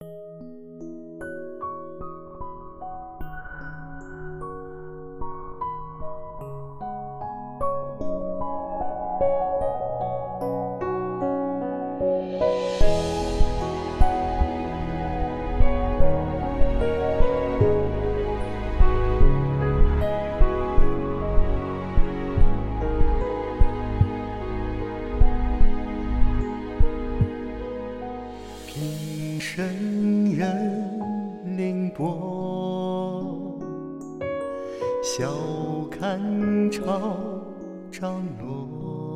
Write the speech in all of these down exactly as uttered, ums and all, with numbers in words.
平生人凌波，笑看潮涨落。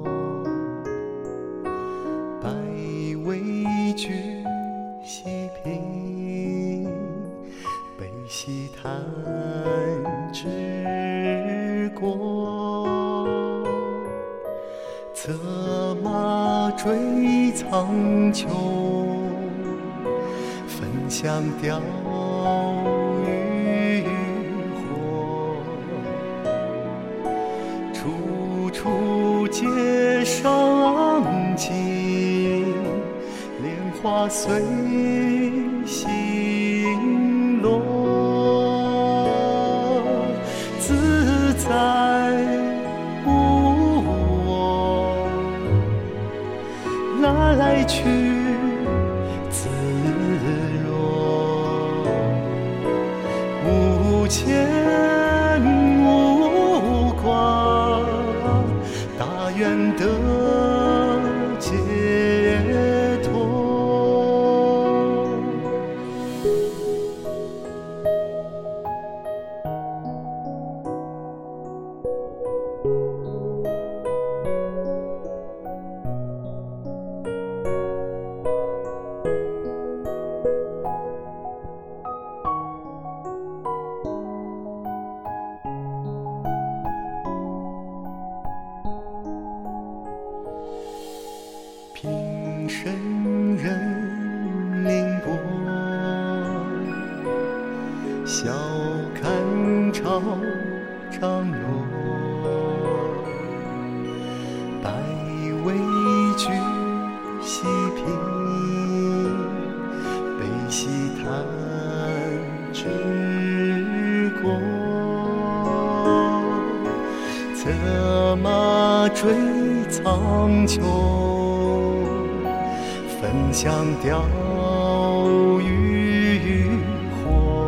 百味俱细品，悲喜叹之过。策马追苍穹，分享钓鱼火。处处皆伤情，莲花随心落。自在无我，来来去自若。无牵无挂，大愿得解脱。平生人凌波，笑看潮涨落。百味俱细品，悲喜叹之过。策马追苍穹，分享钓鱼火。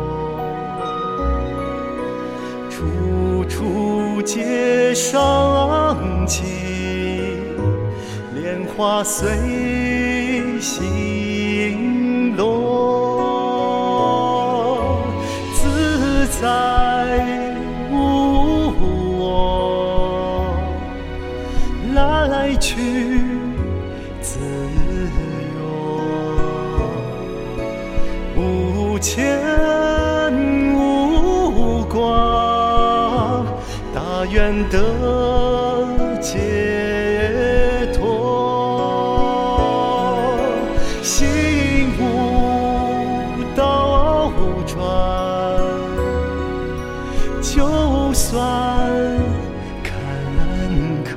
处处皆伤情，莲花随心落。自在无我，来来去自无牵无挂，大愿得解脱。心无倒转，就算坎坷，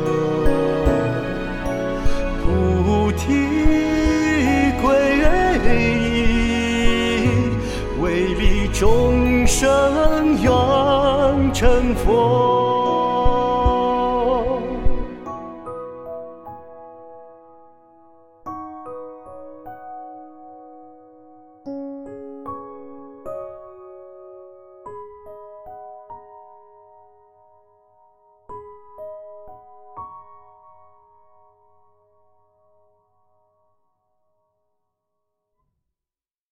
菩提归依，为利众生愿成佛。